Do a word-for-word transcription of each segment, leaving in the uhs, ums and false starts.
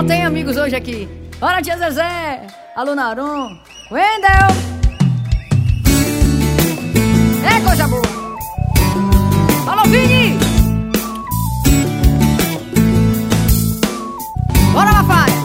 Só tem amigos hoje aqui. Bora, tia Zezé, Alô Narum, Wendel. É coisa boa. Alô, Vini. Bora, Mafaia.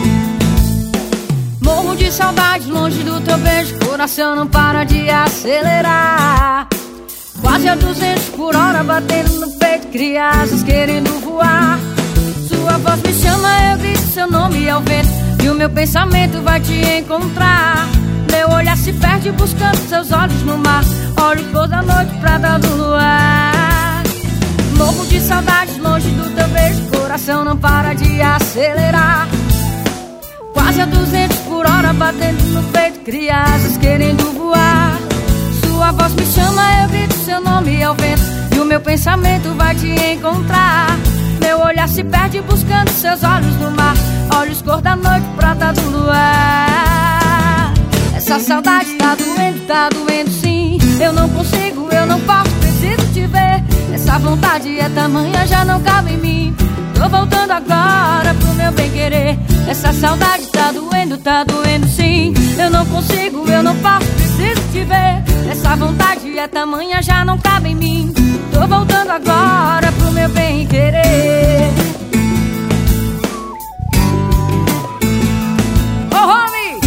Morro de saudade, longe do teu beijo. Coração não para de acelerar. Quase a duzentos por hora, batendo no peito. Crianças querendo voar. Sua voz me chama, eu grito seu nome ao vento. E o meu pensamento vai te encontrar. Meu olhar se perde buscando seus olhos no mar. Olhos cor da noite, prata do luar. Morro de saudades, longe do teu beijo. Coração não para de acelerar. Quase a duzentos por hora, batendo no peito. Crianças querendo voar. Sua voz me chama, eu grito seu nome ao vento. E o meu pensamento vai te encontrar. Meu olhar se perde buscando seus olhos no mar. Olhos cor da noite, prata do luar. Essa saudade tá doendo, tá doendo sim. Eu não consigo, eu não posso, preciso te ver. Essa vontade é tamanha, já não cabe em mim. Tô voltando agora pro meu bem querer. Essa saudade tá doendo, tá doendo sim. Eu não consigo, eu não posso, preciso te ver. Essa vontade é tamanha, já não cabe em mim. Tô voltando agora pro meu bem querer. Ô, oh, homie!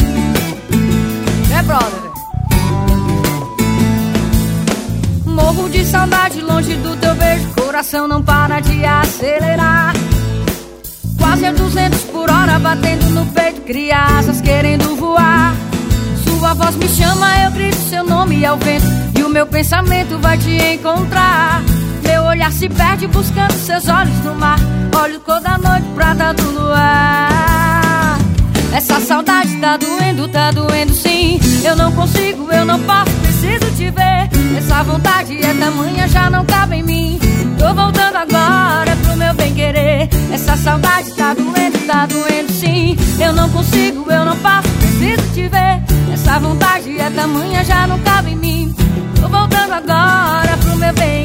É, brother? Morro de saudade, longe do teu beijo. Coração não para de acelerar. Quase a duzentos por hora, batendo no peito. Crianças querendo voar. Sua voz me chama, eu grito seu nome ao vento. E o meu pensamento vai te encontrar. Meu olhar se perde buscando seus olhos no mar. Olhos cor da noite, prata do luar. Essa saudade tá doendo, tá doendo sim. Eu não consigo, eu não posso, preciso te ver. Essa vontade é tamanha, já não cabe em mim. Tô voltando agora pro meu bem querer. Essa saudade tá doendo, tá doendo sim. Eu não consigo, eu não posso, preciso te ver. Essa vontade é tamanha, já não cabe em mim. Tô voltando agora pro meu bem